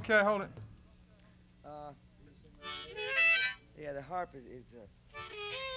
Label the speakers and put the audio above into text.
Speaker 1: Okay, hold it.
Speaker 2: Uh, yeah, the harp is